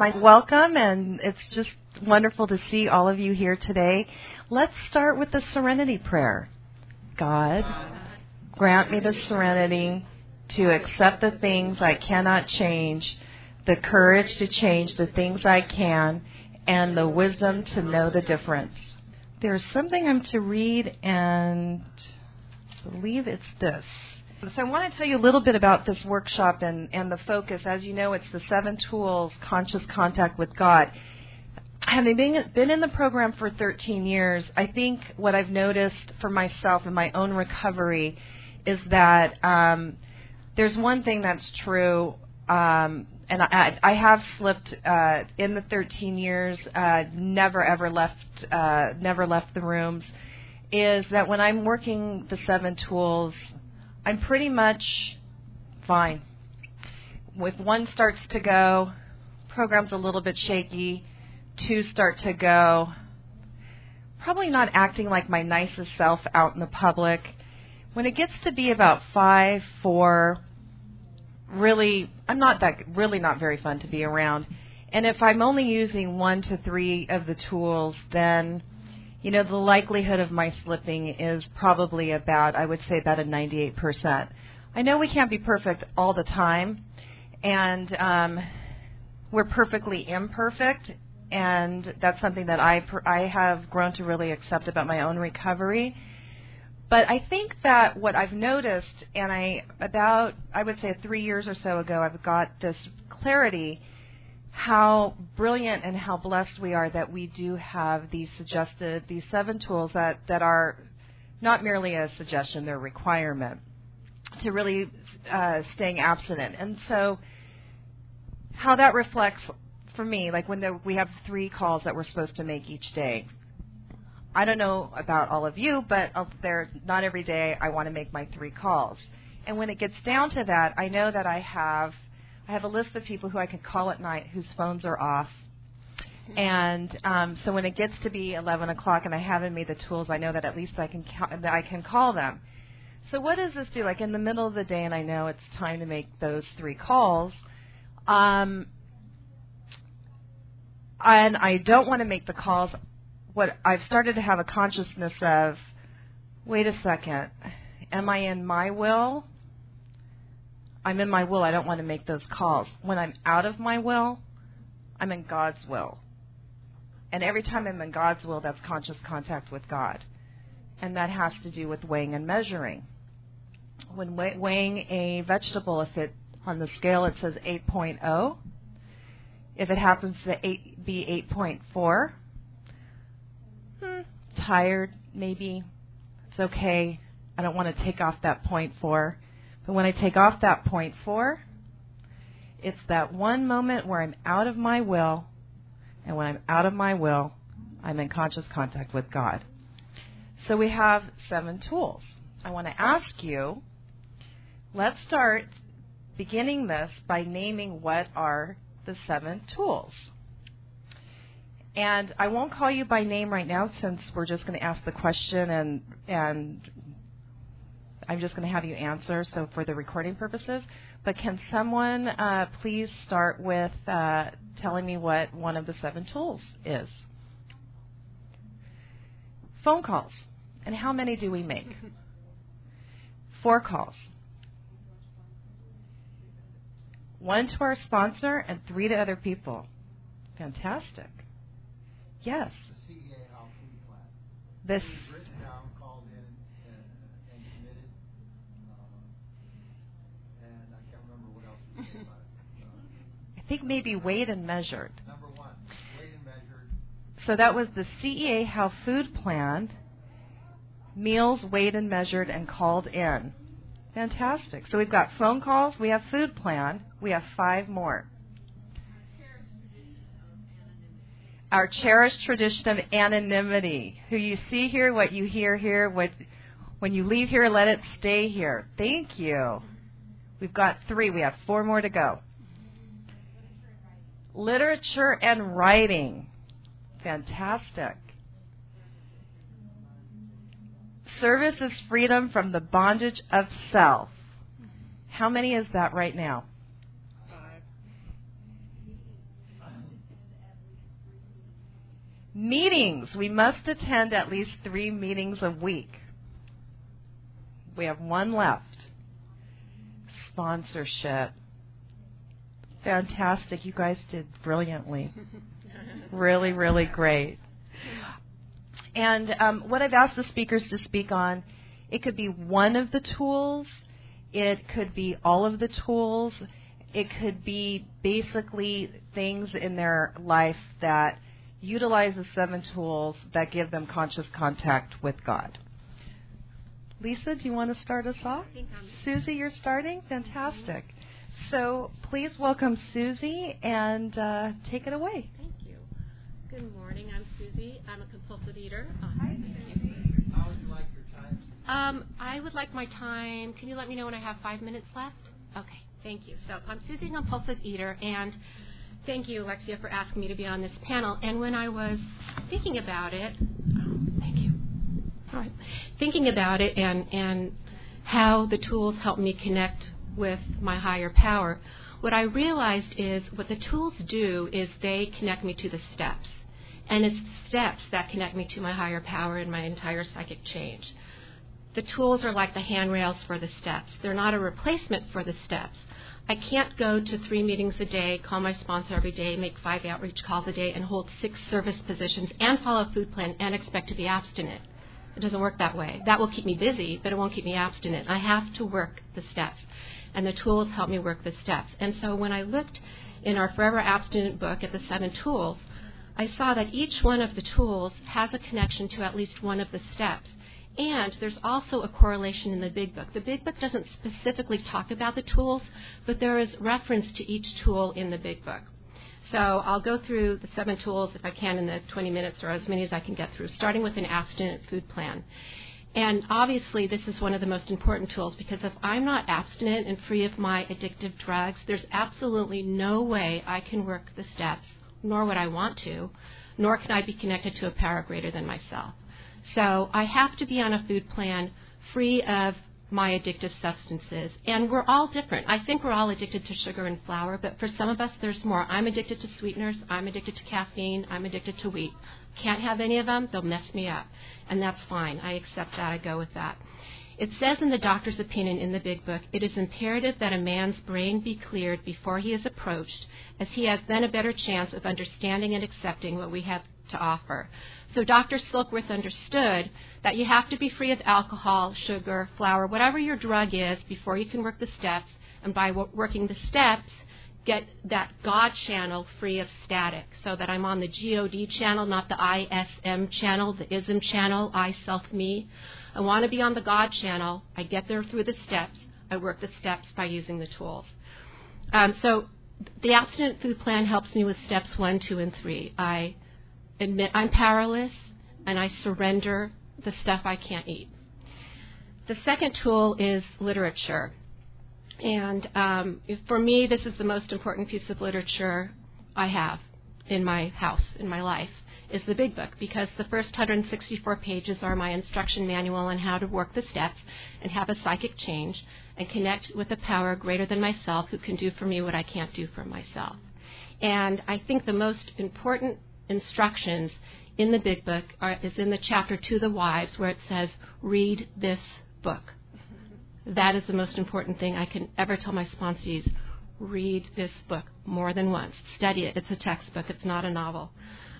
welcome, and it's just wonderful to see all of you here today. Let's start with the serenity prayer. God, grant me the serenity to accept the things I cannot change, the courage to change the things I can, and the wisdom to know the difference. There's something I'm to read, and I believe it's this. So I want to tell you a little bit about this workshop and the focus. As you know, it's the 7 tools, conscious contact with God. Having been in the program for 13 years, I think what I've noticed for myself in my own recovery is that there's one thing that's true, and I have slipped in the 13 years, never left the rooms, is that when I'm working the 7 tools, I'm pretty much fine. If 1 starts to go, program's a little bit shaky, 2 start to go, probably not acting like my nicest self out in the public. When it gets to be about 5, 4, really, I'm not very fun to be around. And if I'm only using 1 to 3 of the tools, then the likelihood of my slipping is probably I would say about a 98%. I know we can't be perfect all the time, and we're perfectly imperfect, and that's something that I have grown to really accept about my own recovery. But I think that what I've noticed, and I would say 3 years or so ago, I've got this clarity how brilliant and how blessed we are that we do have these 7 tools that are not merely a suggestion, they're a requirement to really staying abstinent. And so how that reflects for me, like when we have 3 calls that we're supposed to make each day. I don't know about all of you, but not every day I want to make my 3 calls. And when it gets down to that, I know that I have a list of people who I can call at night whose phones are off. And so when it gets to be 11 o'clock and I haven't made the tools, I know that at least I can call them. So what does this do? Like in the middle of the day, and I know it's time to make those 3 calls, and I don't want to make the calls. What I've started to have a consciousness of, wait a second, am I in my will? I'm in my will. I don't want to make those calls. When I'm out of my will, I'm in God's will. And every time I'm in God's will, that's conscious contact with God. And that has to do with weighing and measuring. When weighing a vegetable, on the scale it says 8.0, if it happens to be 8.4, tired, maybe, it's okay. I don't want to take off that 0.4. But when I take off that 0.4, it's that one moment where I'm out of my will, and when I'm out of my will, I'm in conscious contact with God. So we have 7 tools. I want to ask you, let's start beginning this by naming what are the 7 tools. And I won't call you by name right now since we're just going to ask the question and I'm just going to have you answer, so for the recording purposes. But can someone please start with telling me what one of the 7 tools is? Phone calls. And how many do we make? 4 calls. 1 to our sponsor and 3 to other people. Fantastic. Yes. The CEA Health Food Plan. This. Written down, called in, and committed. And I can't remember what else we said about it. I think maybe weighed and measured. Number 1, weighed and measured. So that was the CEA Health Food Plan. Meals weighed and measured and called in. Fantastic. So we've got phone calls. We have food plan. We have 5 more. Our cherished tradition of anonymity. Who you see here, what you hear here, when you leave here, let it stay here. Thank you. We've got 3. We have 4 more to go. Literature and writing. Fantastic. Service is freedom from the bondage of self. How many is that right now? Meetings. We must attend at least 3 meetings a week. We have 1 left. Sponsorship. Fantastic. You guys did brilliantly. Really, really great. And what I've asked the speakers to speak on, it could be one of the tools. It could be all of the tools. It could be basically things in their life that utilize the 7 tools that give them conscious contact with God. Lisa, do you want to start us off? Susie, you're starting? Fantastic. So please welcome Susie and take it away. Thank you. Good morning. I'm Susie. I'm a compulsive eater. Hi, Susie. How would you like your time? I would like my time. Can you let me know when I have 5 minutes left? Okay. Thank you. So I'm Susie, a compulsive eater, and thank you, Alexia, for asking me to be on this panel. And when I was thinking about it, thank you. All right. Thinking about it and how the tools help me connect with my higher power, what I realized is what the tools do is they connect me to the steps. And it's the steps that connect me to my higher power and my entire psychic change. The tools are like the handrails for the steps. They're not a replacement for the steps. I can't go to 3 meetings a day, call my sponsor every day, make 5 outreach calls a day, and hold 6 service positions and follow a food plan and expect to be abstinent. It doesn't work that way. That will keep me busy, but it won't keep me abstinent. I have to work the steps, and the tools help me work the steps. And so when I looked in our Forever Abstinent book at the 7 tools, I saw that each one of the tools has a connection to at least one of the steps. And there's also a correlation in the Big Book. The Big Book doesn't specifically talk about the tools, but there is reference to each tool in the Big Book. So I'll go through the 7 tools, if I can, in the 20 minutes or as many as I can get through, starting with an abstinent food plan. And obviously, this is one of the most important tools because if I'm not abstinent and free of my addictive drugs, there's absolutely no way I can work the steps, nor would I want to, nor can I be connected to a power greater than myself. So I have to be on a food plan free of my addictive substances. And we're all different. I think we're all addicted to sugar and flour, but for some of us, there's more. I'm addicted to sweeteners. I'm addicted to caffeine. I'm addicted to wheat. Can't have any of them. They'll mess me up. And that's fine. I accept that. I go with that. It says in the doctor's opinion in the Big Book, it is imperative that a man's brain be cleared before he is approached, as he has then a better chance of understanding and accepting what we have to offer. So Dr. Silkworth understood that you have to be free of alcohol, sugar, flour, whatever your drug is before you can work the steps. And by working the steps, get that God channel free of static so that I'm on the GOD channel, not the ISM channel, the ISM channel, I, self, me. I want to be on the God channel. I get there through the steps. I work the steps by using the tools. So the abstinent food plan helps me with steps 1, 2, and 3. I admit I'm powerless, and I surrender the stuff I can't eat. The second tool is literature. And for me, this is the most important piece of literature I have in my house, in my life, is the Big Book, because the first 164 pages are my instruction manual on how to work the steps and have a psychic change and connect with a power greater than myself who can do for me what I can't do for myself. And I think the most important instructions in the Big Book is in the chapter to the wives where it says, read this book. That is the most important thing I can ever tell my sponsees. Read this book more than once. Study it. It's a textbook. It's not a novel.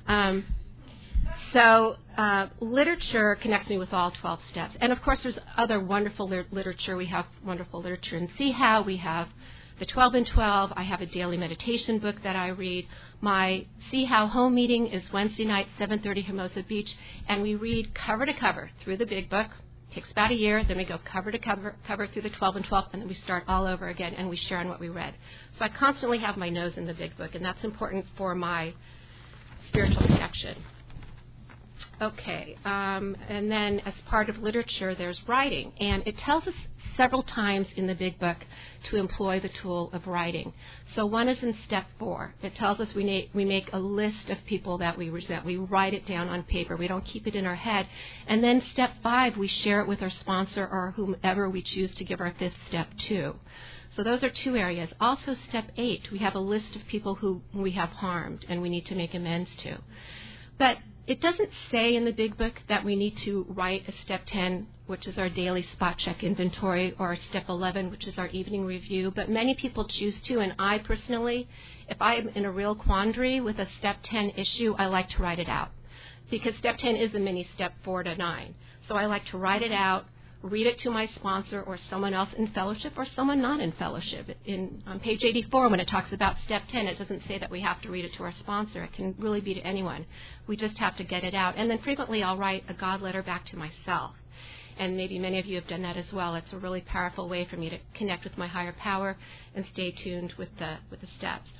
So literature connects me with all 12 steps. And, of course, there's other wonderful literature. We have wonderful literature in See How. We have the 12 and 12. I have a daily meditation book that I read. My See How home meeting is Wednesday night, 7:30, Hermosa Beach. And we read cover to cover through the Big Book. Takes about a year, then we go cover to cover through the 12 and 12, and then we start all over again, and we share on what we read. So I constantly have my nose in the Big Book, and that's important for my spiritual connection. Okay, and then as part of literature, there's writing, and it tells us several times in the Big Book to employ the tool of writing. So one is in step 4. It tells us we make a list of people that we resent. We write it down on paper. We don't keep it in our head. And then step 5, we share it with our sponsor or whomever we choose to give our 5th step to. So those are 2 areas. Also step 8, we have a list of people who we have harmed and we need to make amends to. But It doesn't say in the big book that we need to write a step 10, which is our daily spot check inventory, or step 11, which is our evening review, but many people choose to, and I personally, if I'm in a real quandary with a step 10 issue, I like to write it out, because step 10 is a mini step 4 to 9. So I like to write it out, read it to my sponsor or someone else in fellowship or someone not in fellowship. On page 84, when it talks about step 10, it doesn't say that we have to read it to our sponsor. It can really be to anyone. We just have to get it out. And then frequently I'll write a God letter back to myself. And maybe many of you have done that as well. It's a really powerful way for me to connect with my higher power and stay tuned with the steps.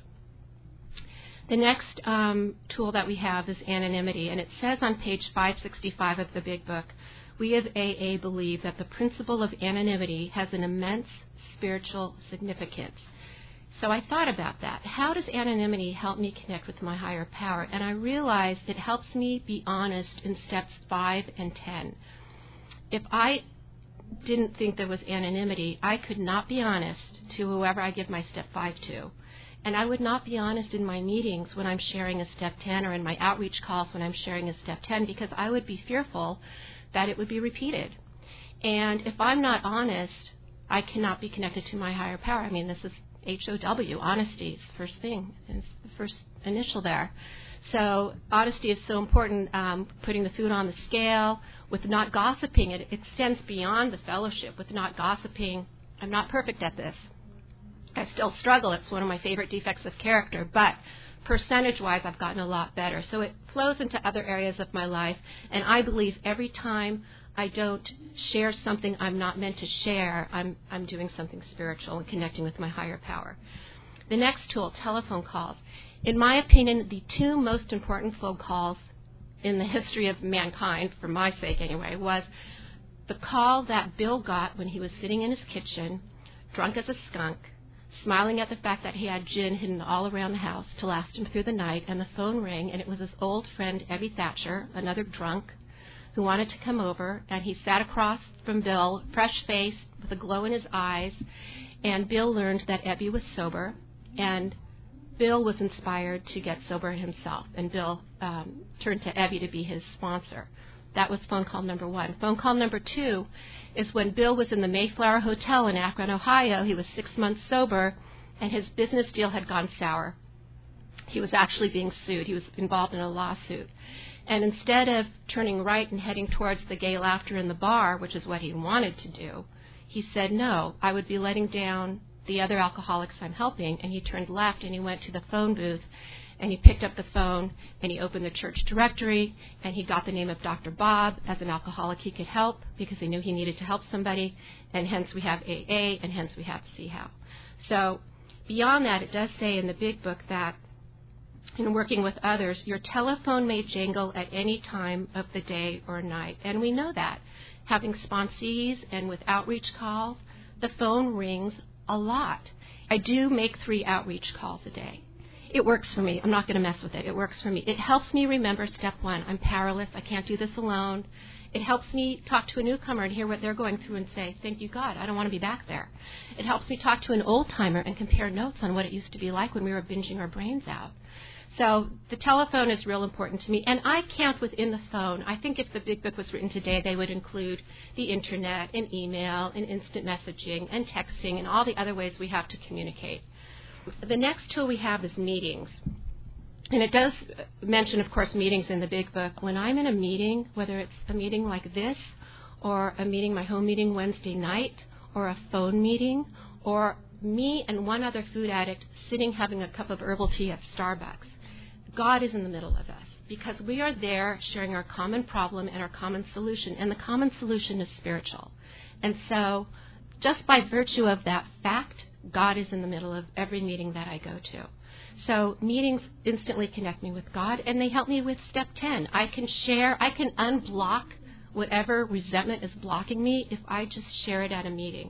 The next tool that we have is anonymity. And it says on page 565 of the big book, we of AA believe that the principle of anonymity has an immense spiritual significance. So I thought about that. How does anonymity help me connect with my higher power? And I realized it helps me be honest in steps 5 and 10. If I didn't think there was anonymity, I could not be honest to whoever I give my step 5 to. And I would not be honest in my meetings when I'm sharing a step 10 or in my outreach calls when I'm sharing a step 10, because I would be fearful that it would be repeated. And if I'm not honest, I cannot be connected to my higher power. I mean, this is HOW, honesty is the first thing, it's the first initial there. So honesty is so important, putting the food on the scale, with not gossiping. It extends beyond the fellowship, with not gossiping. I'm not perfect at this. I still struggle. It's one of my favorite defects of character, but percentage-wise, I've gotten a lot better. So it flows into other areas of my life, and I believe every time I don't share something I'm not meant to share, I'm doing something spiritual and connecting with my higher power. The next tool, telephone calls. In my opinion, the two most important phone calls in the history of mankind, for my sake anyway, was the call that Bill got when he was sitting in his kitchen, drunk as a skunk, smiling at the fact that he had gin hidden all around the house to last him through the night, and the phone rang, and it was his old friend, Ebby Thatcher, another drunk, who wanted to come over, and he sat across from Bill, fresh-faced, with a glow in his eyes, and Bill learned that Ebby was sober, and Bill was inspired to get sober himself, and Bill turned to Ebby to be his sponsor. That was phone call number 1. Phone call number 2 is when Bill was in the Mayflower Hotel in Akron, Ohio. He was 6 months sober, and his business deal had gone sour. He was actually being sued. He was involved in a lawsuit. And instead of turning right and heading towards the gay laughter in the bar, which is what he wanted to do, he said, no, I would be letting down the other alcoholics I'm helping. And he turned left, and he went to the phone booth, and he picked up the phone, and he opened the church directory, and he got the name of Dr. Bob. As an alcoholic, he could help because he knew he needed to help somebody, and hence we have AA, and hence we have CHOW. So beyond that, it does say in the big book that in working with others, your telephone may jangle at any time of the day or night, and we know that. Having sponsees and with outreach calls, the phone rings a lot. I do make 3 outreach calls a day. It works for me. I'm not going to mess with it. It works for me. It helps me remember step 1. I'm powerless. I can't do this alone. It helps me talk to a newcomer and hear what they're going through and say, thank you, God, I don't want to be back there. It helps me talk to an old-timer and compare notes on what it used to be like when we were binging our brains out. So the telephone is real important to me, and I count within the phone. I think if the big book was written today, they would include the internet and email and instant messaging and texting and all the other ways we have to communicate. The next tool we have is meetings. And it does mention, of course, meetings in the big book. When I'm in a meeting, whether it's a meeting like this or a meeting, my home meeting Wednesday night, or a phone meeting, or me and one other food addict sitting having a cup of herbal tea at Starbucks, God is in the middle of us because we are there sharing our common problem and our common solution, and the common solution is spiritual. And so just by virtue of that fact, God is in the middle of every meeting that I go to. So meetings instantly connect me with God, and they help me with step 10. I can unblock whatever resentment is blocking me if I just share it at a meeting.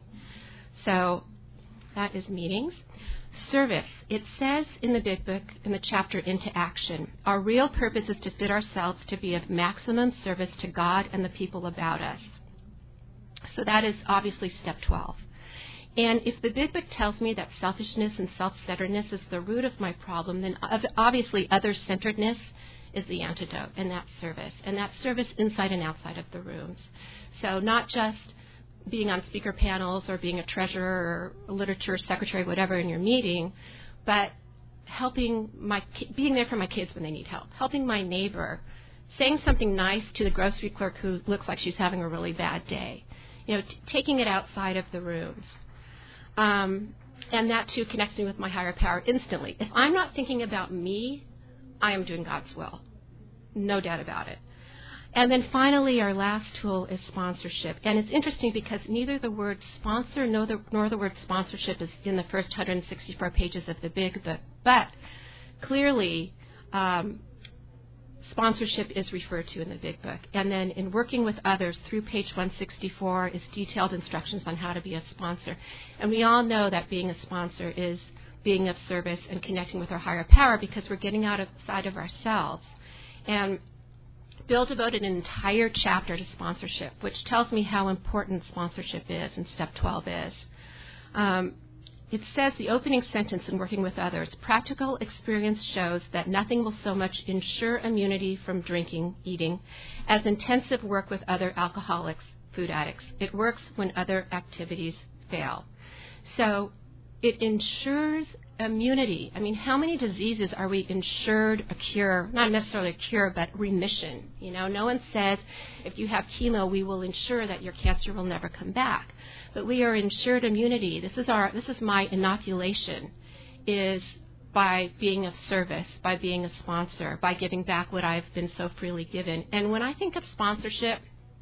So that is meetings. Service. It says in the big book, in the chapter Into Action, our real purpose is to fit ourselves to be of maximum service to God and the people about us. So that is obviously step 12. And if the big book tells me that selfishness and self-centeredness is the root of my problem, then obviously other-centeredness is the antidote, and that's service. And that's service inside and outside of the rooms. So not just being on speaker panels or being a treasurer or a literature secretary, whatever, in your meeting, but being there for my kids when they need help, helping my neighbor, saying something nice to the grocery clerk who looks like she's having a really bad day, taking it outside of the rooms. And that, too, connects me with my higher power instantly. If I'm not thinking about me, I am doing God's will. No doubt about it. And then finally, our last tool is sponsorship. And it's interesting because neither the word sponsor nor the word sponsorship is in the first 164 pages of the big book. But clearly, sponsorship is referred to in the big book. And then in working with others, through page 164 is detailed instructions on how to be a sponsor. And we all know that being a sponsor is being of service and connecting with our higher power because we're getting outside of ourselves. And Bill devoted an entire chapter to sponsorship, which tells me how important sponsorship is and step 12 is. It says, the opening sentence in working with others, practical experience shows that nothing will so much ensure immunity from drinking, eating, as intensive work with other alcoholics, food addicts. It works when other activities fail. So it ensures immunity. I mean, how many diseases are we insured a cure, not necessarily a cure, but remission? No one says if you have chemo, we will ensure that your cancer will never come back. But we are insured immunity. This is my inoculation, is by being of service, by being a sponsor, by giving back what I've been so freely given. And when I think of sponsorship,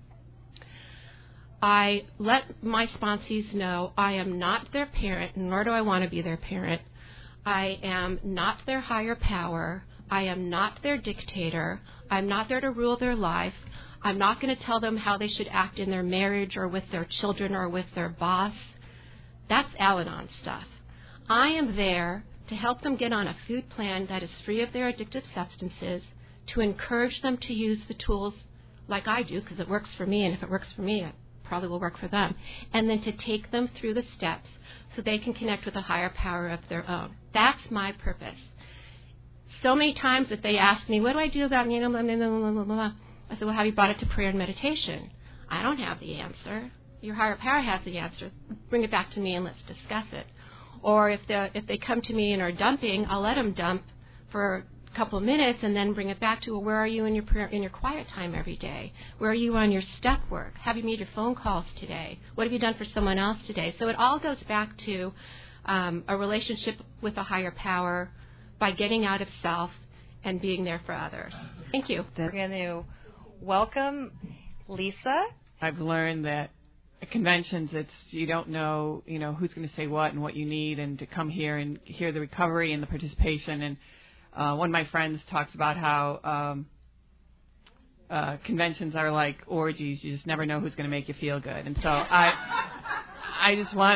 I let my sponsees know I am not their parent, nor do I want to be their parent. I am not their higher power. I am not their dictator. I'm not there to rule their life. I'm not going to tell them how they should act in their marriage or with their children or with their boss. That's Al-Anon stuff. I am there to help them get on a food plan that is free of their addictive substances, to encourage them to use the tools like I do, because it works for me, and if it works for me, it probably will work for them, and then to take them through the steps so they can connect with a higher power of their own. That's my purpose. So many times if they ask me, what do I do about, blah, blah, blah, blah, blah, I said, well, have you brought it to prayer and meditation? I don't have the answer. Your higher power has the answer. Bring it back to me and let's discuss it. Or if they come to me and are dumping, I'll let them dump for a couple of minutes and then bring it back to, well, where are you in your quiet time every day? Where are you on your step work? Have you made your phone calls today? What have you done for someone else today? So it all goes back to a relationship with a higher power by getting out of self and being there for others. Thank you. We're going to welcome Lisa. I've learned that at conventions, you don't know, who's going to say what and what you need, and to come here and hear the recovery and the participation. And one of my friends talks about how conventions are like orgies. You just never know who's going to make you feel good. And so I just want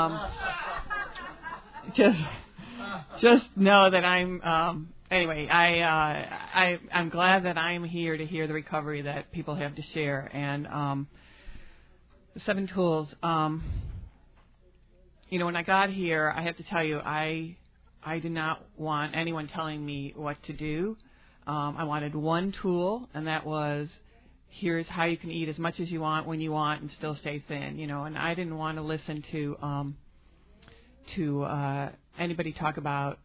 to just know that I'm. Anyway, I'm glad that I'm here to hear the recovery that people have to share. And the 7 tools, when I got here, I have to tell you, I did not want anyone telling me what to do. I wanted one tool, and that was, here's how you can eat as much as you want when you want and still stay thin. And I didn't want to listen to anybody talk about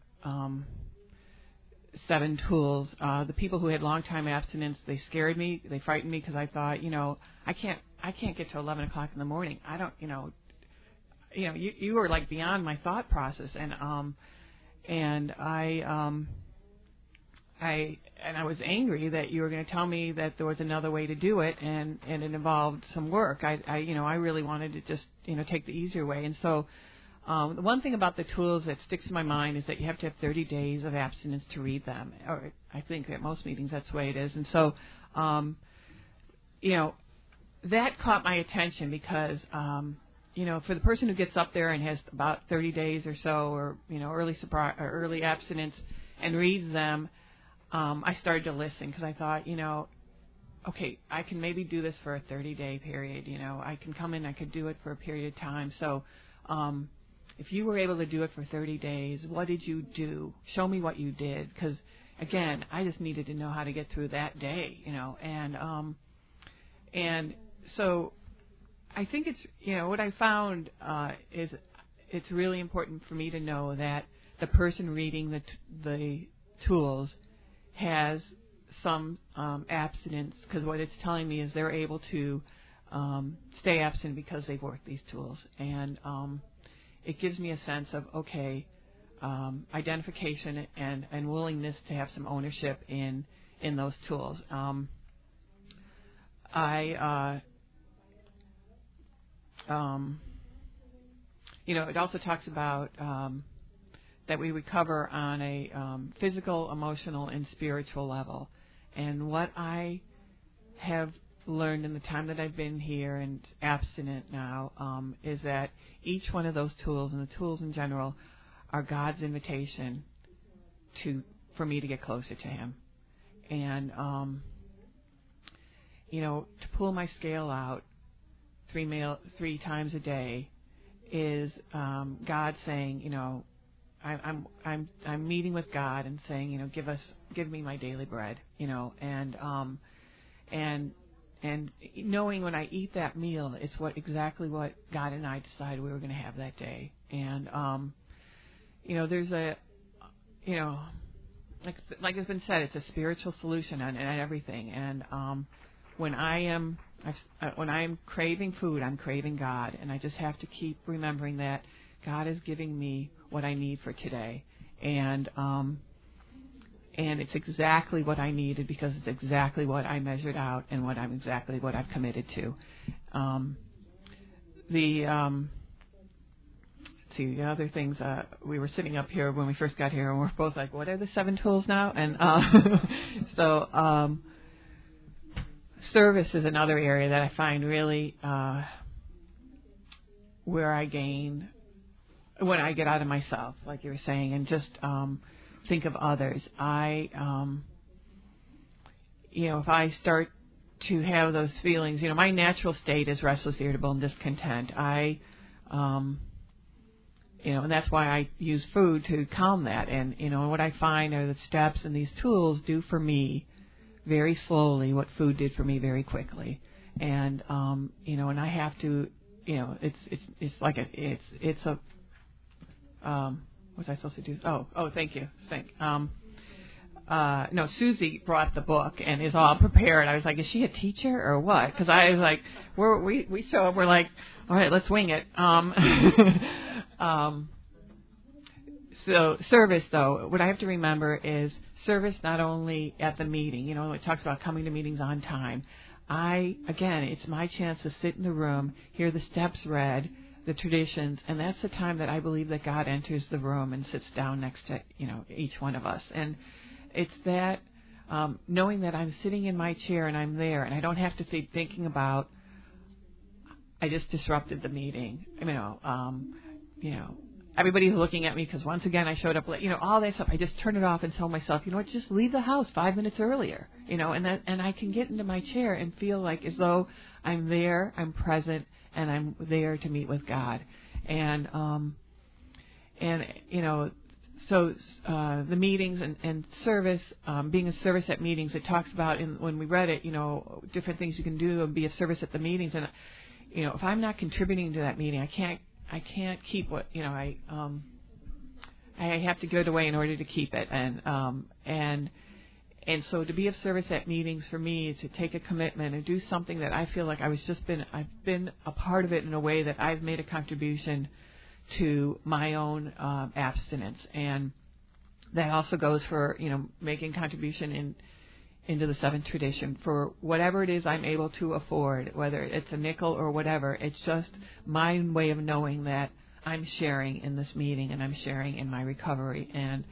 7 tools. The people who had long-time abstinence, they scared me. They frightened me because I thought, I can't get to 11 o'clock in the morning. I don't, you were like beyond my thought process, and I was angry that you were going to tell me that there was another way to do it, and it involved some work. I really wanted to just, take the easier way, and so. The one thing about the tools that sticks in my mind is that you have to have 30 days of abstinence to read them. Or I think at most meetings that's the way it is. And so, that caught my attention because, for the person who gets up there and has about 30 days or so, or early abstinence, and reads them, I started to listen because I thought, okay, I can maybe do this for a 30-day period. I can come in, I could do it for a period of time. So. If you were able to do it for 30 days, what did you do? Show me what you did, because again, I just needed to know how to get through that day, and so I think it's, what I found is it's really important for me to know that the person reading the tools has some abstinence, because what it's telling me is they're able to stay abstinent because they've worked these tools. And it gives me a sense of, identification and willingness to have some ownership in those tools. It also talks about that we recover on a physical, emotional, and spiritual level. And what I have learned in the time that I've been here and abstinent now is that each one of those tools, and the tools in general, are God's invitation for me to get closer to Him. And to pull my scale out 3 times a day is God saying, I'm meeting with God and saying, give me my daily bread, and knowing when I eat that meal, it's exactly what God and I decided we were going to have that day. And there's a, like has been said, it's a spiritual solution on everything. And when I am craving food, I'm craving God, and I just have to keep remembering that God is giving me what I need for today, and it's exactly what I needed, because it's exactly what I measured out and exactly what I've committed to. The other things, we were sitting up here when we first got here, and we're both like, what are the 7 tools now? And service is another area that I find really where I gain when I get out of myself, like you were saying, and just think of others. If I start to have those feelings, my natural state is restless, irritable, and discontent. And that's why I use food to calm that. And, what I find are the steps and these tools do for me very slowly what food did for me very quickly. And, and I have to, it's like it's a, what was I supposed to do? Oh, thank you. No, Susie brought the book and is all prepared. I was like, is she a teacher or what? Because I was like, we show up, we're like, all right, let's wing it. So service, though, what I have to remember is service not only at the meeting. It talks about coming to meetings on time. Again, it's my chance to sit in the room, hear the steps read, the traditions, and that's the time that I believe that God enters the room and sits down next to, each one of us. And it's that knowing that I'm sitting in my chair and I'm there, and I don't have to be thinking about, I just disrupted the meeting. Everybody's looking at me because once again I showed up late. All that stuff. I just turn it off and tell myself, just leave the house 5 minutes earlier. And I can get into my chair and feel like as though I'm there, I'm present, and I'm there to meet with God. And so the meetings and service, being a service at meetings, it talks about when we read it, different things you can do and be of service at the meetings. And if I'm not contributing to that meeting, I can't keep what I have to give it away in order to keep it. And so to be of service at meetings for me is to take a commitment and do something that I feel like I've been a part of it in a way that I've made a contribution to my own abstinence. And that also goes for making contribution into the seventh tradition for whatever it is I'm able to afford, whether it's a nickel or whatever. It's just my way of knowing that I'm sharing in this meeting and I'm sharing in my recovery, and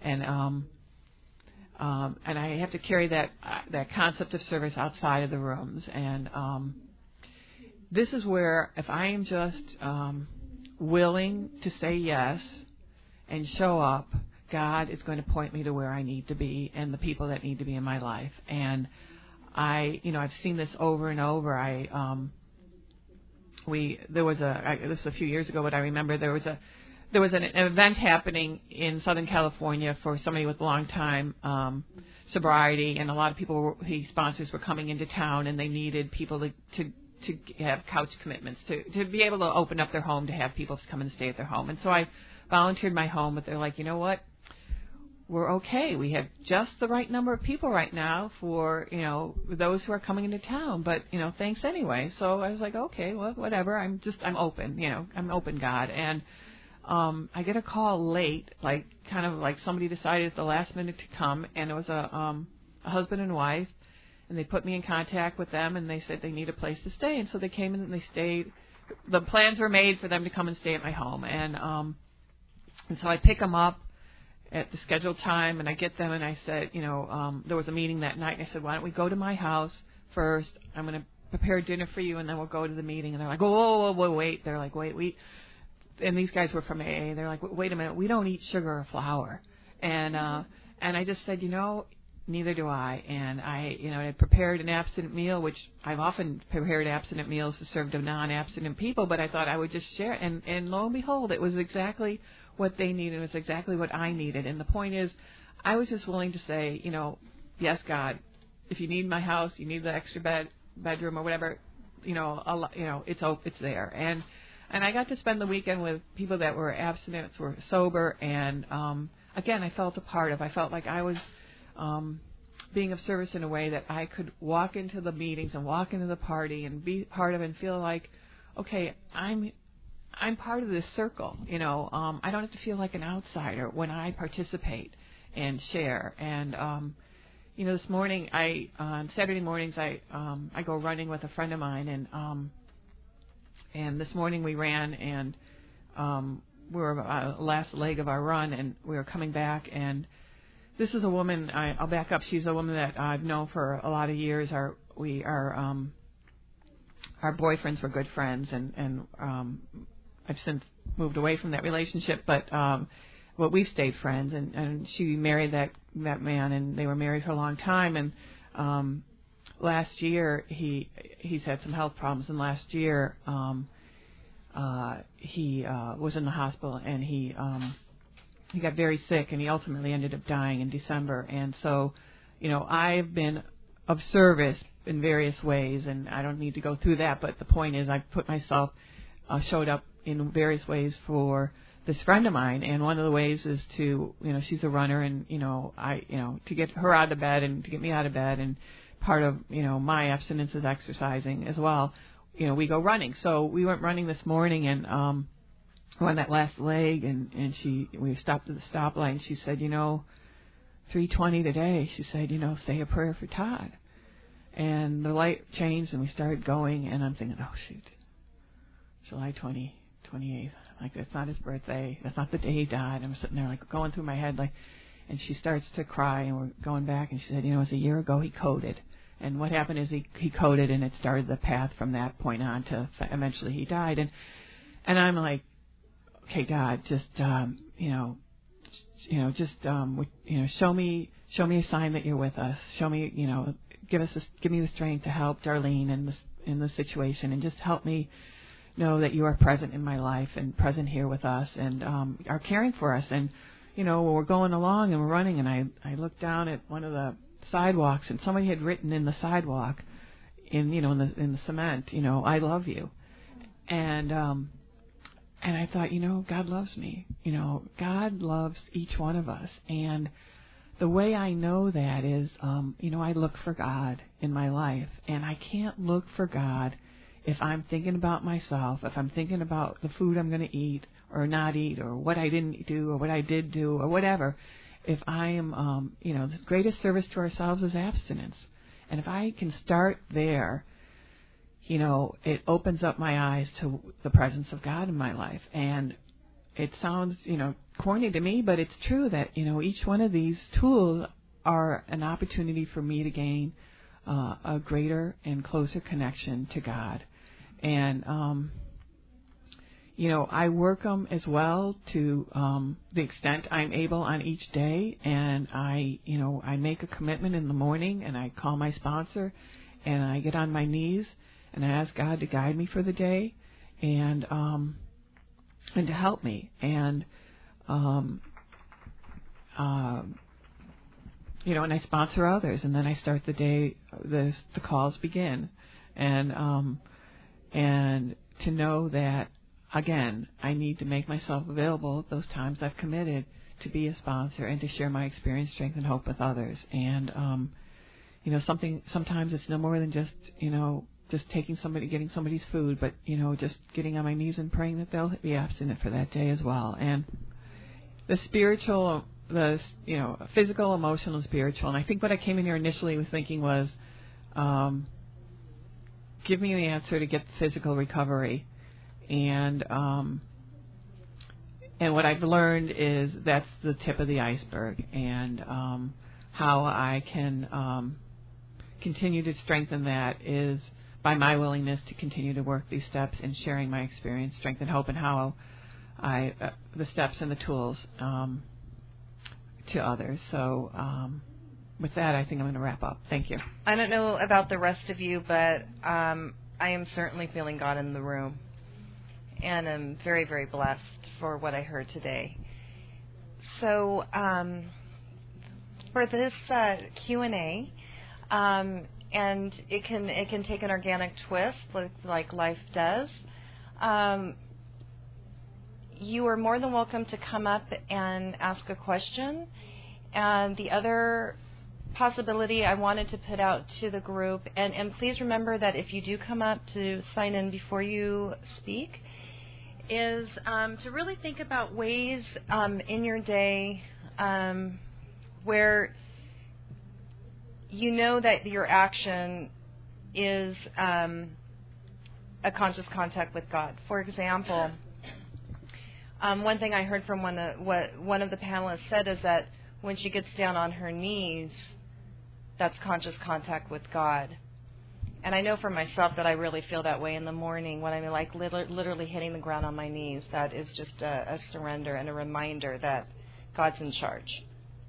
I have to carry that concept of service outside of the rooms. And this is where if I am just willing to say yes and show up, God is going to point me to where I need to be and the people that need to be in my life. And I've seen this over and over. This was a few years ago, but I remember there there was an event happening in Southern California for somebody with long time sobriety, and a lot of people, sponsors were coming into town, and they needed people to have couch commitments, to be able to open up their home to have people come and stay at their home. And so I volunteered my home, but they're like, you know what? We're okay. We have just the right number of people right now for, those who are coming into town, but, thanks anyway. So I was like, okay, well, whatever. I'm open, I'm open, God. And I get a call late, kind of like somebody decided at the last minute to come, and it was a husband and wife, and they put me in contact with them, and they said they need a place to stay, and so they came in and they stayed. The plans were made for them to come and stay at my home, and so I pick them up at the scheduled time, and I get them, and I said, there was a meeting that night, and I said, why don't we go to my house first? I'm going to prepare dinner for you, and then we'll go to the meeting. And they're like, whoa, wait. They're like, wait. And these guys were from AA. They're like, wait a minute, we don't eat sugar or flour. And I just said, neither do I. And I had prepared an abstinent meal, which I've often prepared abstinent meals to serve to non-abstinent people, but I thought I would just share. And lo and behold, it was exactly what they needed. It was exactly what I needed. And the point is, I was just willing to say, yes, God, if you need my house, you need the extra bedroom or whatever, it's there. And I got to spend the weekend with people that were abstinent, were sober, and again, I felt a part of. I felt like I was being of service in a way that I could walk into the meetings and walk into the party and be part of it and feel like, okay, I'm part of this circle. I don't have to feel like an outsider when I participate and share. And this morning, on Saturday mornings, I go running with a friend of mine, and this morning we ran, and we were last leg of our run, and we were coming back, and this is a woman. I'll back up. She's a woman that I've known for a lot of years. Our boyfriends were good friends, and I've since moved away from that relationship, but we've stayed friends, and she married that man, and they were married for a long time, and last year he's had some health problems, and last year he was in the hospital, and he got very sick, and he ultimately ended up dying in December. And so, I've been of service in various ways, and I don't need to go through that, but the point is I've put myself, showed up in various ways for this friend of mine, and one of the ways is to, she's a runner, and, to get her out of bed and to get me out of bed, and part of, my abstinence is exercising as well. We go running. So we went running this morning, and on that last leg, and we stopped at the stoplight, and she said, 3:20 today. She said, say a prayer for Todd. And the light changed, and we started going, and I'm thinking, oh, shoot, July 28th. Like, that's not his birthday. That's not the day he died. I'm sitting there, going through my head, and she starts to cry, and we're going back, and she said, it was a year ago he coded. And what happened is he coded, and it started the path from that point on to eventually he died. And I'm like, okay, God, just, show me a sign that you're with us. Show me, give me the strength to help Darlene in this situation, and just help me know that you are present in my life and present here with us, and are caring for us. And we're going along and we're running, and I looked down at one of the sidewalks, and somebody had written in the sidewalk, in the cement, I love you, and I thought, God loves me, God loves each one of us, and the way I know that is, I look for God in my life, and I can't look for God if I'm thinking about myself, if I'm thinking about the food I'm going to eat or not eat, or what I didn't do or what I did do or whatever. If I am, the greatest service to ourselves is abstinence. And if I can start there, it opens up my eyes to the presence of God in my life. And it sounds, corny to me, but it's true that, each one of these tools are an opportunity for me to gain a greater and closer connection to God. And, I work them as well to the extent I'm able on each day. And I make a commitment in the morning, and I call my sponsor, and I get on my knees, and I ask God to guide me for the day. And and to help me. And and I sponsor others, and then I start the day. The calls begin, and to know that, again, I need to make myself available at those times I've committed to be a sponsor and to share my experience, strength, and hope with others. And sometimes it's no more than just getting somebody's food, but just getting on my knees and praying that they'll be abstinent for that day as well. And the spiritual, physical, emotional, and spiritual. And I think what I came in here initially was thinking was, give me the answer to get the physical recovery. And what I've learned is that's the tip of the iceberg, and how I can continue to strengthen that is by my willingness to continue to work these steps and sharing my experience, strength, and hope, and how the steps and the tools to others. So with that, I think I'm going to wrap up. Thank you. I don't know about the rest of you, but I am certainly feeling God in the room, and I'm very, very blessed for what I heard today. So for this Q&A, and it can take an organic twist like life does. You are more than welcome to come up and ask a question. And the other possibility I wanted to put out to the group, and please remember that if you do come up to sign in before you speak, is to really think about ways in your day where you know that your action is a conscious contact with God. For example, one thing I heard from what one of the panelists said is that when she gets down on her knees, that's conscious contact with God. And I know for myself that I really feel that way in the morning when I'm like literally hitting the ground on my knees. That is just a surrender and a reminder that God's in charge.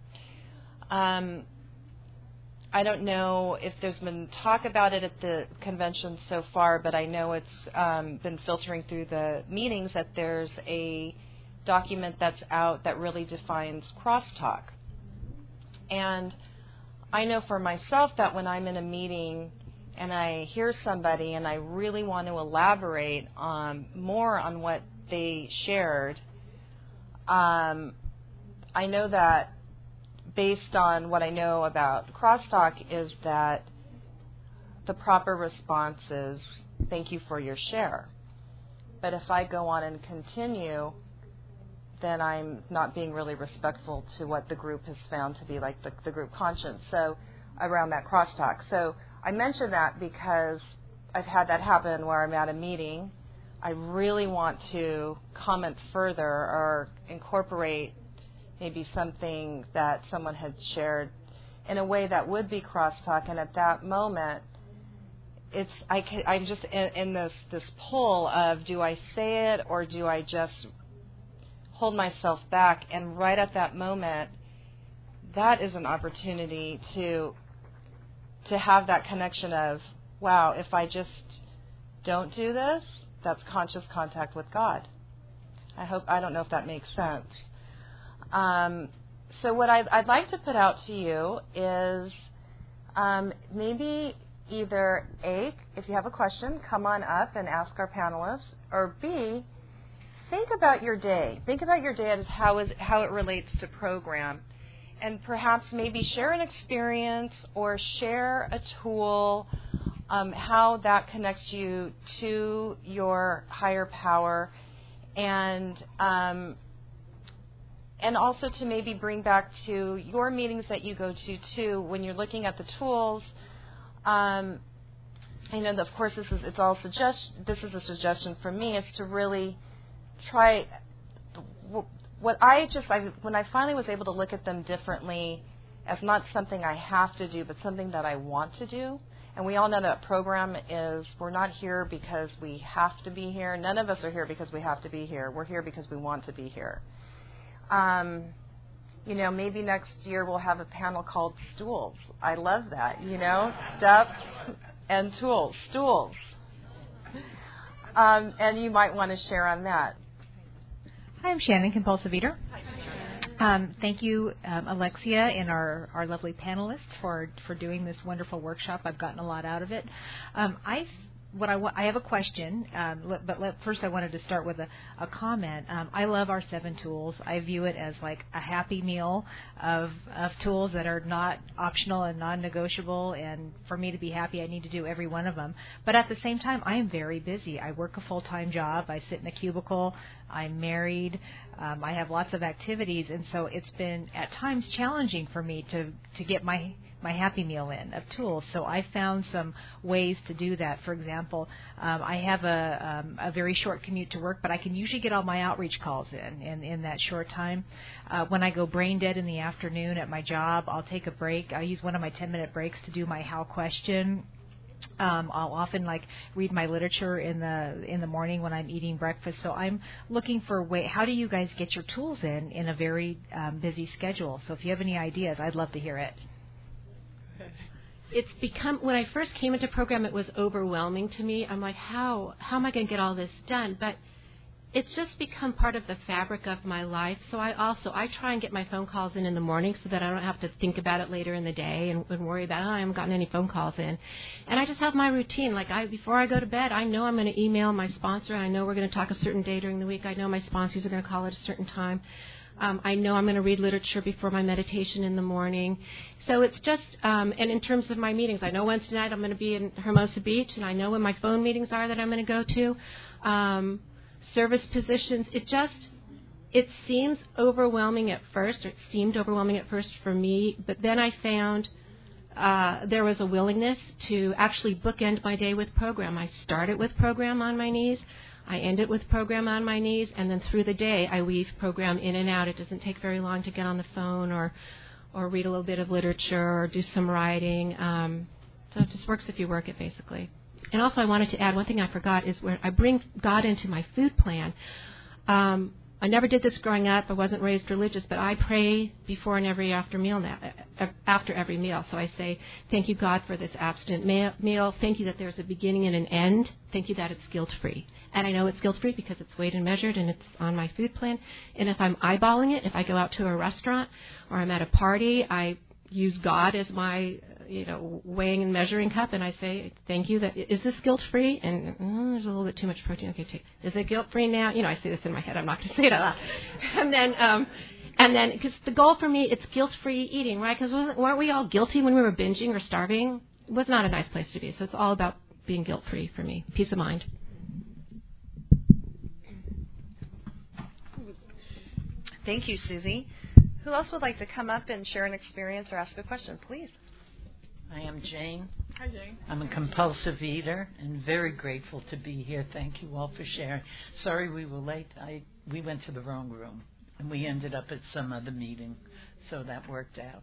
I don't know if there's been talk about it at the convention so far, but I know it's been filtering through the meetings that there's a document that's out that really defines crosstalk. And I know for myself that when I'm in a meeting and I hear somebody and I really want to elaborate more on what they shared, I know that based on what I know about crosstalk is that the proper response is, thank you for your share. But if I go on and continue, then I'm not being really respectful to what the group has found to be like the group conscience. So around that crosstalk. So I mention that because I've had that happen where I'm at a meeting. I really want to comment further or incorporate maybe something that someone had shared in a way that would be crosstalk, and at that moment, I'm just in this pull of, do I say it or do I just hold myself back? And right at that moment, that is an opportunity to have that connection of, wow, if I just don't do this, that's conscious contact with God. I don't know if that makes sense. So what I'd like to put out to you is maybe either A, if you have a question, come on up and ask our panelists, or B, think about your day. Think about your day as how it relates to program, and perhaps maybe share an experience or share a tool, how that connects you to your higher power, and also to maybe bring back to your meetings that you go to too, when you're looking at the tools. I know that, of course, this is a suggestion for me, is to really try when I finally was able to look at them differently as not something I have to do, but something that I want to do. And we all know that program is, we're not here because we have to be here. None of us are here because we have to be here. We're here because we want to be here. Maybe next year we'll have a panel called Stools. I love that, steps and stools. And you might want to share on that. Hi, I'm Shannon, compulsive eater. Thank you, Alexia, and our lovely panelists for doing this wonderful workshop. I've gotten a lot out of it. I have a question, first I wanted to start with a comment. I love our 7 tools. I view it as like a happy meal of tools that are not optional and non-negotiable, and for me to be happy, I need to do every one of them. But at the same time, I am very busy. I work a full-time job. I sit in a cubicle. I'm married. I have lots of activities, and so it's been at times challenging for me to get my happy meal in of tools. So I found some ways to do that. For example, I have a very short commute to work, but I can usually get all my outreach calls in that short time. When I go brain dead in the afternoon at my job, I'll take a break. I use one of my 10-minute breaks to do my how question. I'll often read my literature in the morning when I'm eating breakfast. So I'm looking for how do you guys get your tools in a very busy schedule? So if you have any ideas, I'd love to hear it. It's become, when I first came into program, it was overwhelming to me. I'm like, how am I going to get all this done? But it's just become part of the fabric of my life. So I try and get my phone calls in the morning so that I don't have to think about it later in the day and worry about, I haven't gotten any phone calls in. And I just have my routine. Before I go to bed, I know I'm going to email my sponsor. I know we're going to talk a certain day during the week. I know my sponsors are going to call at a certain time. I know I'm going to read literature before my meditation in the morning. So it's just, and in terms of my meetings, I know Wednesday night I'm going to be in Hermosa Beach, and I know when my phone meetings are that I'm going to go to. Service positions, it seems overwhelming at first, or it seemed overwhelming at first for me, but then I found there was a willingness to actually bookend my day with program. I start it with program on my knees. I end it with program on my knees, and then through the day I weave program in and out. It doesn't take very long to get on the phone or read a little bit of literature or do some writing. So it just works if you work it, basically. And also I wanted to add one thing I forgot is where I bring God into my food plan. I never did this growing up. I wasn't raised religious, but I pray before and after every meal. So I say, thank you, God, for this abstinent meal. Thank you that there's a beginning and an end. Thank you that it's guilt-free. And I know it's guilt-free because it's weighed and measured and it's on my food plan. And if I'm eyeballing it, if I go out to a restaurant or I'm at a party, I use God as my weighing and measuring cup, and I say, thank you. Is this guilt-free? And there's a little bit too much protein. Okay, is it guilt-free now? I say this in my head. I'm not going to say it out loud. And then, because the goal for me, it's guilt-free eating, right? Because weren't we all guilty when we were binging or starving? It was not a nice place to be. So it's all about being guilt-free for me. Peace of mind. Thank you, Susie. Who else would like to come up and share an experience or ask a question, please? I am Jane. Hi, Jane. I'm a compulsive eater and very grateful to be here. Thank you all for sharing. Sorry we were late. We went to the wrong room, and we ended up at some other meeting, so that worked out.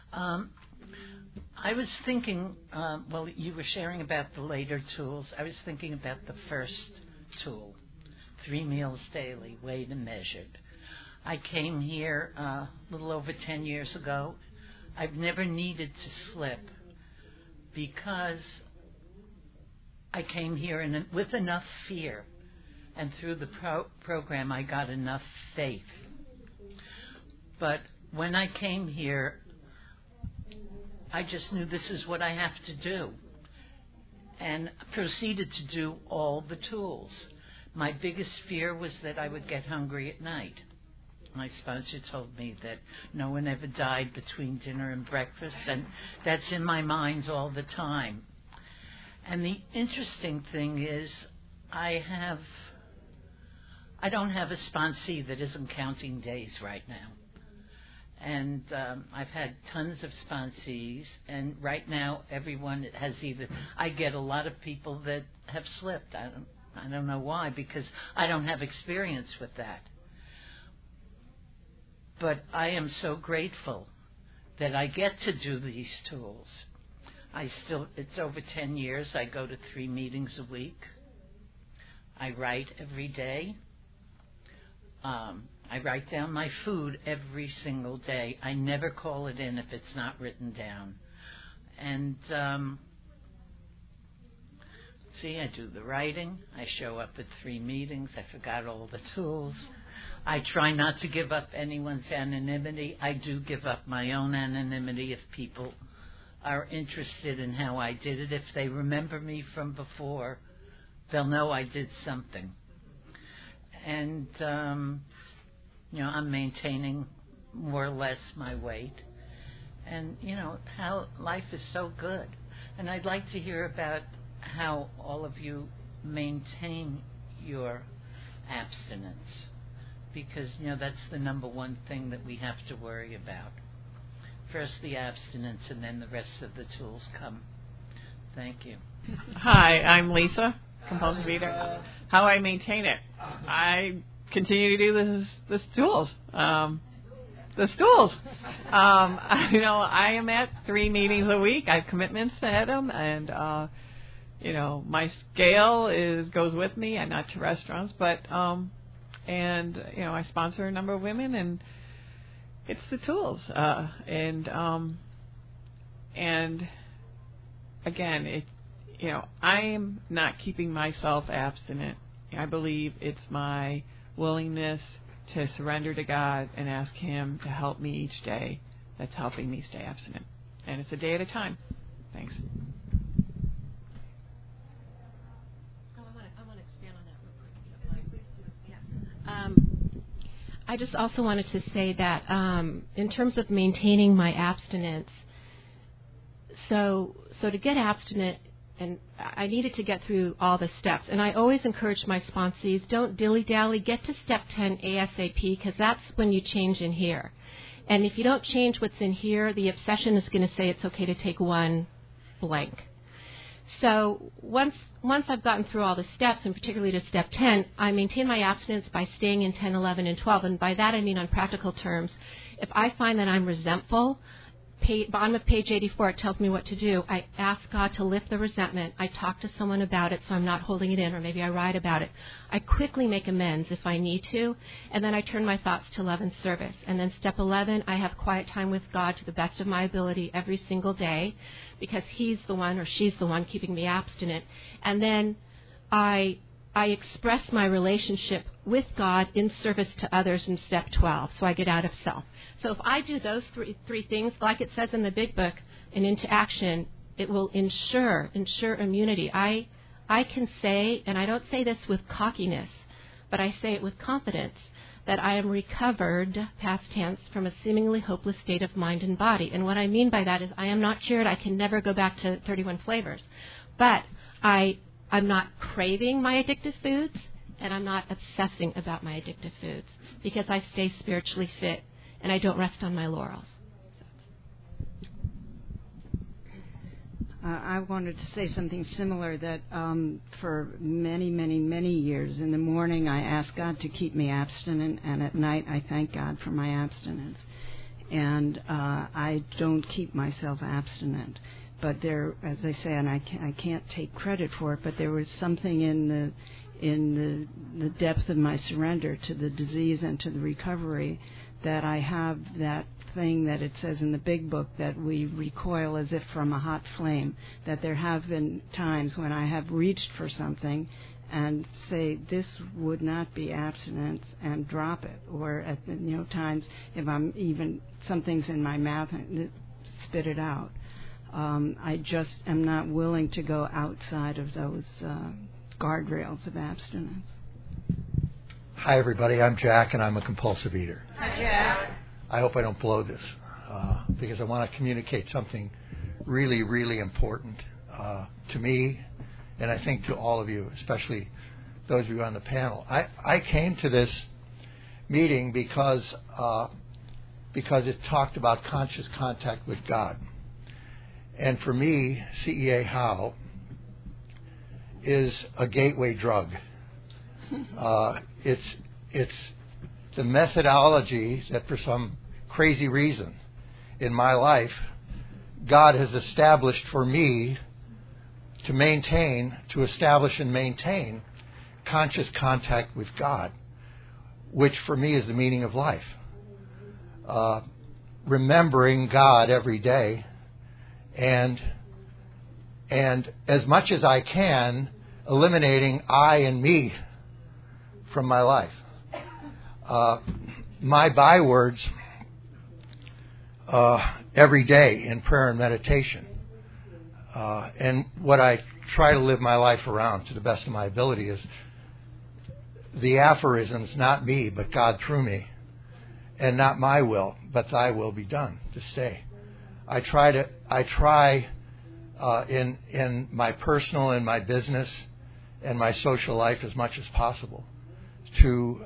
I was thinking, you were sharing about the later tools. I was thinking about the first tool, 3 meals daily, weighed and measured. I came here a little over 10 years ago. I've never needed to slip because I came here with enough fear, and through the program I got enough faith. But when I came here, I just knew this is what I have to do, and proceeded to do all the tools. My biggest fear was that I would get hungry at night. My sponsor told me that no one ever died between dinner and breakfast, and that's in my mind all the time. And the interesting thing is I don't have a sponsee that isn't counting days right now. And I've had tons of sponsees, and right now everyone has I get a lot of people that have slipped. I don't know why, because I don't have experience with that. But I am so grateful that I get to do these tools. It's over 10 years. I go to 3 meetings a week. I write every day. I write down my food every single day. I never call it in if it's not written down. And I do the writing. I show up at 3 meetings. I forgot all the tools. I try not to give up anyone's anonymity. I do give up my own anonymity if people are interested in how I did it. If they remember me from before, they'll know I did something. And, I'm maintaining more or less my weight. And, how life is so good. And I'd like to hear about how all of you maintain your abstinence. Because, that's the number one thing that we have to worry about. First the abstinence, and then the rest of the tools come. Thank you. Hi, I'm Lisa, compulsive eater. How I maintain it? I continue to do the stools. The stools. I am at 3 meetings a week. I have commitments to hit them, and my scale goes with me. I'm not to restaurants, but I sponsor a number of women, and it's the tools. And again, I am not keeping myself abstinent. I believe it's my willingness to surrender to God and ask Him to help me each day that's helping me stay abstinent. And it's a day at a time. Thanks. I want to expand on that real quick. Please do. Yeah. I just also wanted to say that in terms of maintaining my abstinence, so to get abstinent, and I needed to get through all the steps. And I always encourage my sponsees, don't dilly-dally, get to step 10 ASAP, because that's when you change in here. And if you don't change what's in here, the obsession is going to say it's okay to take one blank. So once I've gotten through all the steps, and particularly to step 10, I maintain my abstinence by staying in 10, 11, and 12. And by that I mean on practical terms, if I find that I'm resentful, bottom of page 84, it tells me what to do. I ask God to lift the resentment. I talk to someone about it so I'm not holding it in, or maybe I write about it. I quickly make amends if I need to, and then I turn my thoughts to love and service. And then step 11, I have quiet time with God to the best of my ability every single day, because He's the one or she's the one keeping me abstinent. And then I express my relationship with God in service to others in step 12, so I get out of self. So if I do those three things, like it says in the Big Book, and into action, it will ensure immunity. I can say, and I don't say this with cockiness, but I say it with confidence, that I am recovered, past tense, from a seemingly hopeless state of mind and body. And what I mean by that is I am not cured. I can never go back to 31 flavors. But I'm not craving my addictive foods, and I'm not obsessing about my addictive foods, because I stay spiritually fit and I don't rest on my laurels. I wanted to say something similar, that for many, many, many years, in the morning I ask God to keep me abstinent, and at night I thank God for my abstinence. And I don't keep myself abstinent. But there, as I say, and I can't take credit for it, but there was something in the depth of my surrender to the disease and to the recovery, that I have that thing that it says in the Big Book, that we recoil as if from a hot flame, that there have been times when I have reached for something and say, this would not be abstinence, and drop it. Or at times, if I'm even, something's in my mouth, and spit it out. I just am not willing to go outside of those guardrails of abstinence. Hi, everybody. I'm Jack, and I'm a compulsive eater. Hi, Jack. I hope I don't blow this, because I want to communicate something really, really important to me, and I think to all of you, especially those of you on the panel. I came to this meeting because it talked about conscious contact with God. And for me, CEA How is a gateway drug. It's the methodology that, for some crazy reason in my life, God has established for me to establish and maintain conscious contact with God, which for me is the meaning of life. Remembering God every day, and as much as I can, eliminating I and me from my life. my bywords every day in prayer and meditation. And what I try to live my life around to the best of my ability is the aphorisms, not me, but God through me, and not my will, but thy will be done, to stay. I try in my personal and my business and my social life as much as possible to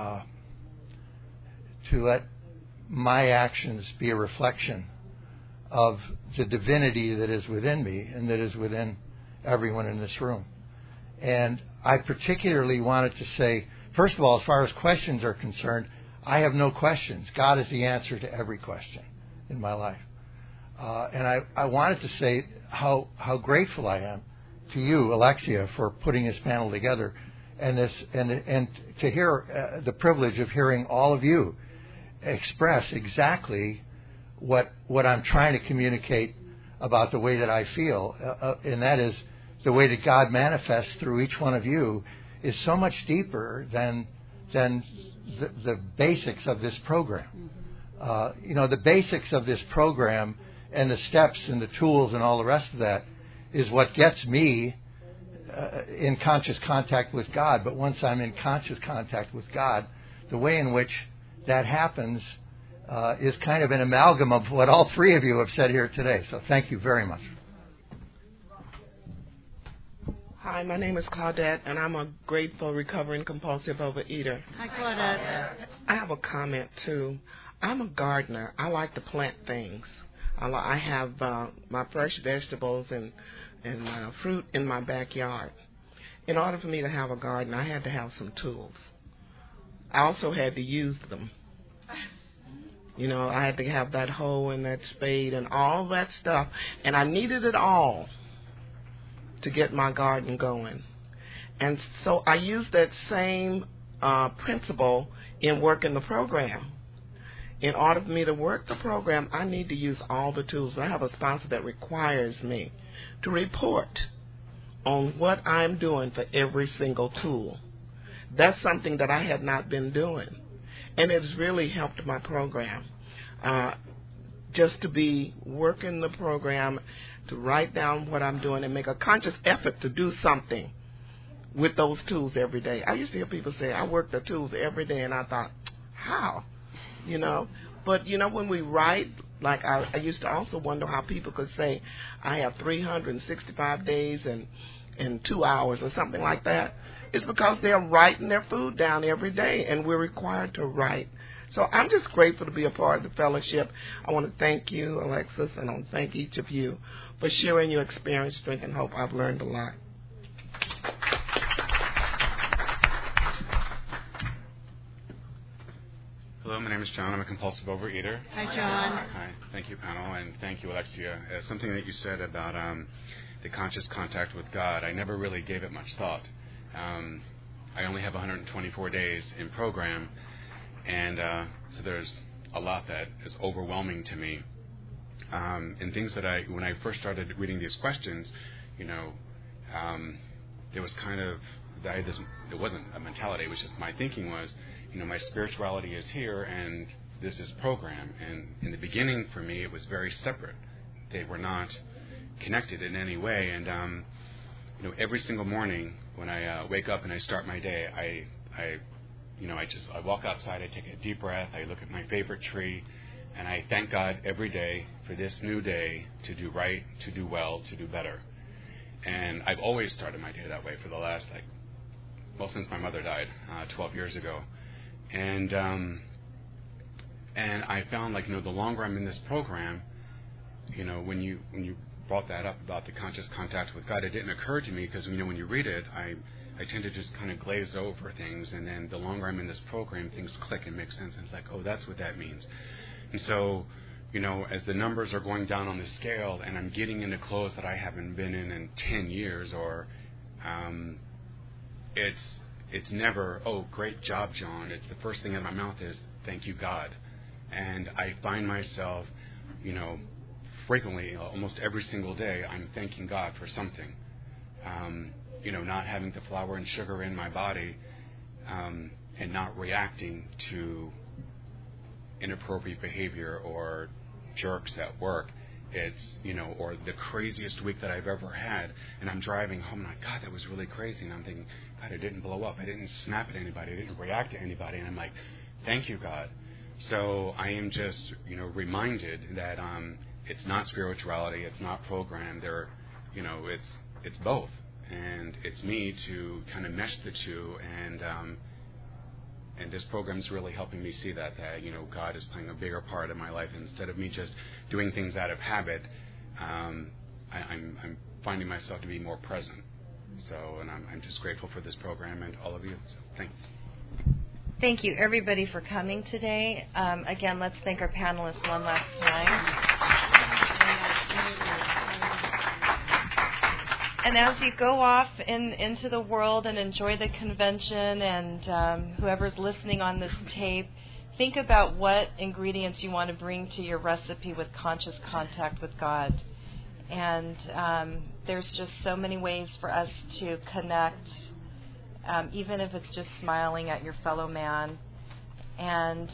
let my actions be a reflection of the divinity that is within me and that is within everyone in this room. And I particularly wanted to say, first of all, as far as questions are concerned, I have no questions. God is the answer to every question in my life. And I wanted to say how grateful I am to you, Alexia, for putting this panel together, and to hear the privilege of hearing all of you express exactly what I'm trying to communicate about the way that I feel, and that is the way that God manifests through each one of you is so much deeper than the basics of this program. The basics of this program and the steps and the tools and all the rest of that is what gets me in conscious contact with God. But once I'm in conscious contact with God, the way in which that happens is kind of an amalgam of what all three of you have said here today. So thank you very much. Hi, my name is Claudette, and I'm a grateful, recovering, compulsive overeater. Hi, Claudette. I have a comment, too. I'm a gardener. I like to plant things. I have my fresh vegetables and fruit in my backyard. In order for me to have a garden, I had to have some tools. I also had to use them. I had to have that hoe and that spade and all that stuff, and I needed it all to get my garden going. And so I used that same principle in working the program. In order for me to work the program, I need to use all the tools. I have a sponsor that requires me to report on what I'm doing for every single tool. That's something that I had not been doing. And it's really helped my program. Just to be working the program, to write down what I'm doing and make a conscious effort to do something with those tools every day. I used to hear people say, I work the tools every day, and I thought, how? But, when we write, like I used to also wonder how people could say, I have 365 days and 2 hours or something like that. It's because they're writing their food down every day, and we're required to write. So I'm just grateful to be a part of the fellowship. I want to thank you, Alexis, and I want to thank each of you for sharing your experience, strength, and hope. I've learned a lot. Hello, my name is John. I'm a compulsive overeater. Hi, John. Hi. Thank you, panel, and thank you, Alexia. Something that you said about the conscious contact with God, I never really gave it much thought. I only have 124 days in program, and so there's a lot that is overwhelming to me. And things that when I first started reading these questions, there was kind of, it wasn't a mentality, it was just my thinking was, my spirituality is here and this is program. And in the beginning for me, it was very separate. They were not connected in any way. And, every single morning when I wake up and I start my day, I walk outside, I take a deep breath, I look at my favorite tree, and I thank God every day for this new day to do right, to do well, to do better. And I've always started my day that way for the last, since my mother died 12 years ago. And I found, the longer I'm in this program, when you brought that up about the conscious contact with God, it didn't occur to me because, when you read it, I tend to just kind of glaze over things, and then the longer I'm in this program, things click and make sense, and it's like, oh, that's what that means. And so, as the numbers are going down on the scale, and I'm getting into clothes that I haven't been in 10 years, or it's never, oh, great job, John. It's the first thing in my mouth is, thank you, God. And I find myself, frequently, almost every single day, I'm thanking God for something. Not having the flour and sugar in my body and not reacting to inappropriate behavior or jerks at work. It's, or the craziest week that I've ever had, and I'm driving home and I'm like, God, that was really crazy. And I'm thinking, God, I didn't blow up. I didn't snap at anybody. I didn't react to anybody. And I'm like, thank you, God. So I am just, reminded that it's not spirituality. It's not program. It's both. And it's me to kind of mesh the two, and this program is really helping me see that God is playing a bigger part in my life. Instead of me just doing things out of habit, I'm finding myself to be more present. So, and I'm just grateful for this program and all of you. So, thank you. Thank you, everybody, for coming today. Again, let's thank our panelists one last time. And as you go off into the world and enjoy the convention, and whoever's listening on this tape, think about what ingredients you want to bring to your recipe with conscious contact with God. And there's just so many ways for us to connect, even if it's just smiling at your fellow man. And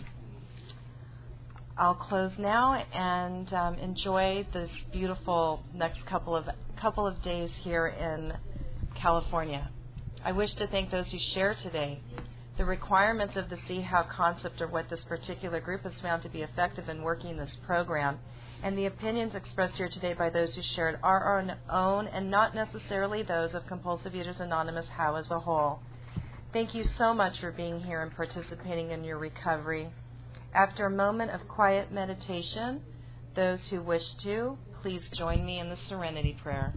I'll close now and enjoy this beautiful next couple of days here in California. I wish to thank those who share today. The requirements of the See How concept are what this particular group has found to be effective in working this program, and the opinions expressed here today by those who shared are our own and not necessarily those of Compulsive Eaters Anonymous How as a whole. Thank you so much for being here and participating in your recovery. After a moment of quiet meditation, those who wish to, please join me in the Serenity Prayer.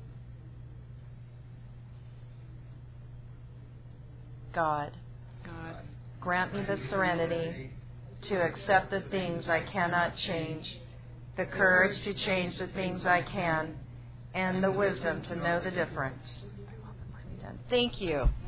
God, grant me the serenity to accept the things I cannot change, the courage to change the things I can, and the wisdom to know the difference. Thank you.